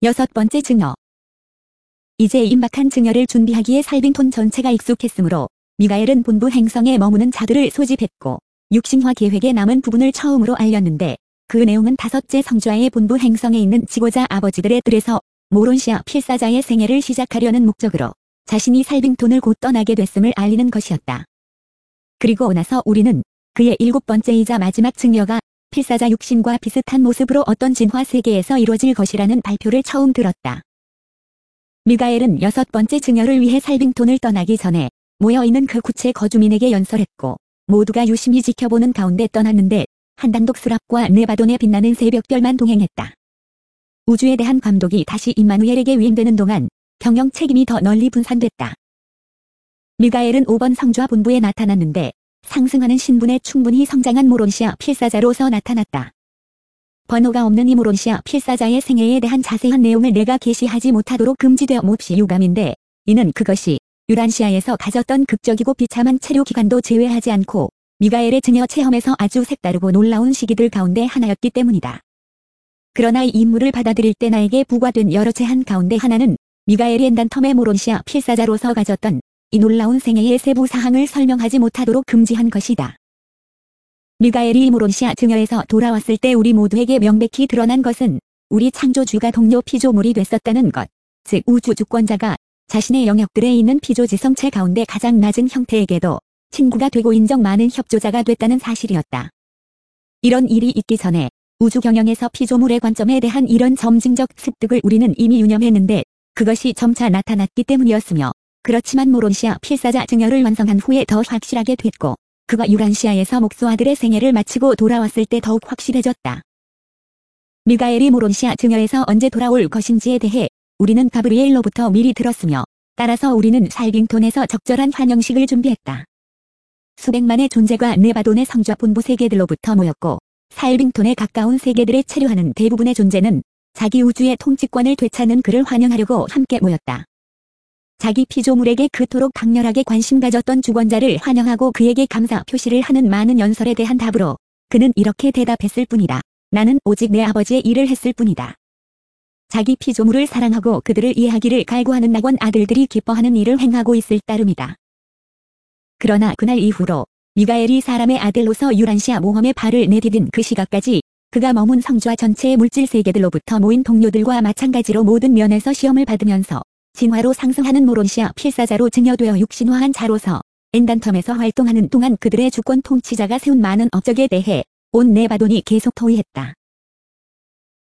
6번째 증여. 이제 임박한 증여를 준비하기에 살빙톤 전체가 익숙했으므로 미가엘은 본부 행성에 머무는 자들을 소집했고 육신화 계획의 남은 부분을 처음으로 알렸는데 그 내용은 5째 성좌의 본부 행성에 있는 지고자 아버지들의 뜰에서 모론시아 필사자의 생애를 시작하려는 목적으로 자신이 살빙톤을 곧 떠나게 됐음을 알리는 것이었다. 그리고 나서 우리는 그의 7번째이자 마지막 증여가 필사자 육신과 비슷한 모습으로 어떤 진화 세계에서 이루어질 것이라는 발표를 처음 들었다. 미가엘은 6번째 증여를 위해 살빙톤을 떠나기 전에 모여있는 그 구체 거주민에게 연설했고 모두가 유심히 지켜보는 가운데 떠났는데 한단독 스랍과 네바돈에 빛나는 새벽별만 동행했다. 우주에 대한 감독이 다시 임마누엘에게 위임되는 동안 경영 책임이 더 널리 분산됐다. 미가엘은 5번 성좌 본부에 나타났는데 상승하는 신분에 충분히 성장한 모론시아 필사자로서 나타났다. 번호가 없는 이 모론시아 필사자의 생애에 대한 자세한 내용을 내가 게시하지 못하도록 금지되어 몹시 유감인데 이는 그것이 유란시아에서 가졌던 극적이고 비참한 체류 기간도 제외하지 않고 미가엘의 증여 체험에서 아주 색다르고 놀라운 시기들 가운데 하나였기 때문이다. 그러나 이 임무를 받아들일 때 나에게 부과된 여러 제한 가운데 하나는 미가엘이 엔단텀의 모론시아 필사자로서 가졌던 이 놀라운 생애의 세부 사항을 설명하지 못하도록 금지한 것이다. 미가엘이 모론시아 증여에서 돌아왔을 때 우리 모두에게 명백히 드러난 것은 우리 창조주가 동료 피조물이 됐었다는 것, 즉 우주 주권자가 자신의 영역들에 있는 피조지성체 가운데 가장 낮은 형태에게도 친구가 되고 인정 많은 협조자가 됐다는 사실이었다. 이런 일이 있기 전에 우주 경영에서 피조물의 관점에 대한 이런 점증적 습득을 우리는 이미 유념했는데 그것이 점차 나타났기 때문이었으며 그렇지만 모론시아 필사자 증여를 완성한 후에 더 확실하게 됐고 그가 유란시아에서 목소아들의 생애를 마치고 돌아왔을 때 더욱 확실해졌다. 미가엘이 모론시아 증여에서 언제 돌아올 것인지에 대해 우리는 가브리엘로부터 미리 들었으며 따라서 우리는 살빙톤에서 적절한 환영식을 준비했다. 수백만의 존재가 네바돈의 성좌 본부 세계들로부터 모였고 살빙톤에 가까운 세계들에 체류하는 대부분의 존재는 자기 우주의 통치권을 되찾는 그를 환영하려고 함께 모였다. 자기 피조물에게 그토록 강렬하게 관심 가졌던 주권자를 환영하고 그에게 감사 표시를 하는 많은 연설에 대한 답으로 그는 이렇게 대답했을 뿐이다. 나는 오직 내 아버지의 일을 했을 뿐이다. 자기 피조물을 사랑하고 그들을 이해하기를 갈구하는 낙원 아들들이 기뻐하는 일을 행하고 있을 따름이다. 그러나 그날 이후로 미가엘이 사람의 아들로서 유란시아 모험에 발을 내디딘 그 시각까지 그가 머문 성좌 전체의 물질 세계들로부터 모인 동료들과 마찬가지로 모든 면에서 시험을 받으면서 진화로 상승하는 모론시아 필사자로 증여되어 육신화한 자로서 엔단텀에서 활동하는 동안 그들의 주권 통치자가 세운 많은 업적에 대해 온 네바돈이 계속 토의했다.